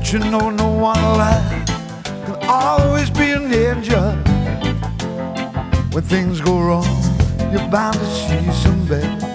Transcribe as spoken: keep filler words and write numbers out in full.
Don't you know no one alive can always be an angel? When things go wrong, you're bound to see some bad.